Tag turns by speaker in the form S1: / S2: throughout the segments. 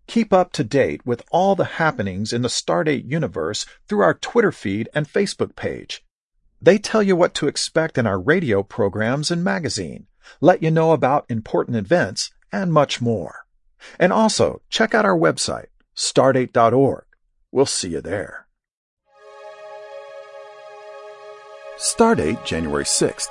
S1: Keep up to date with all the happenings in the Stardate universe through our Twitter feed and Facebook page. They tell you what to expect in our radio programs and magazine, let you know about important events, and much more. And also, check out our website, stardate.org. We'll see you there. Stardate, January 6th.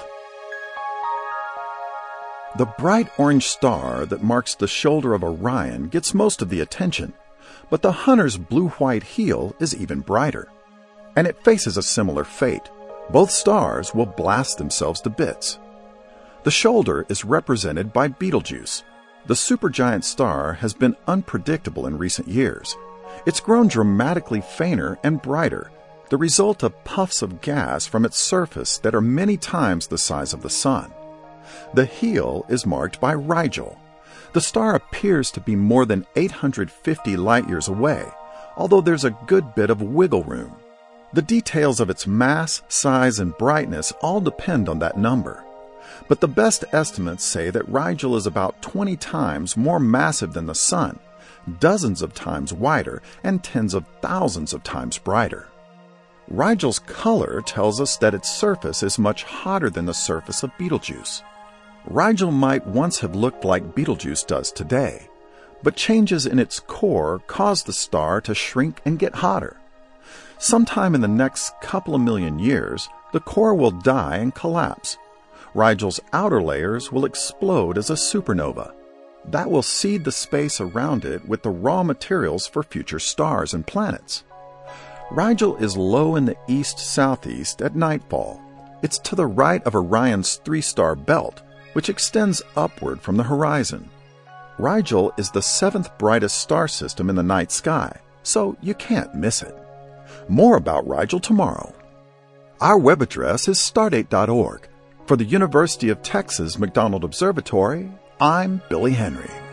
S1: The bright orange star that marks the shoulder of Orion gets most of the attention, but the Hunter's blue-white heel is even brighter. And it faces a similar fate. Both stars will blast themselves to bits. The shoulder is represented by Betelgeuse. The supergiant star has been unpredictable in recent years. It's grown dramatically fainter and brighter, the result of puffs of gas from its surface that are many times the size of the Sun. The heel is marked by Rigel. The star appears to be more than 850 light-years away, although there's a good bit of wiggle room. The details of its mass, size, and brightness all depend on that number. But the best estimates say that Rigel is about 20 times more massive than the Sun, dozens of times wider, and tens of thousands of times brighter. Rigel's color tells us that its surface is much hotter than the surface of Betelgeuse. Rigel might once have looked like Betelgeuse does today, but changes in its core caused the star to shrink and get hotter. Sometime in the next couple of million years, the core will die and collapse. Rigel's outer layers will explode as a supernova. That will seed the space around it with the raw materials for future stars and planets. Rigel is low in the east-southeast at nightfall. It's to the right of Orion's three-star belt, which extends upward from the horizon. Rigel is the seventh brightest star system in the night sky, so you can't miss it. More about Rigel tomorrow. Our web address is stardate.org. For the University of Texas McDonald Observatory, I'm Billy Henry.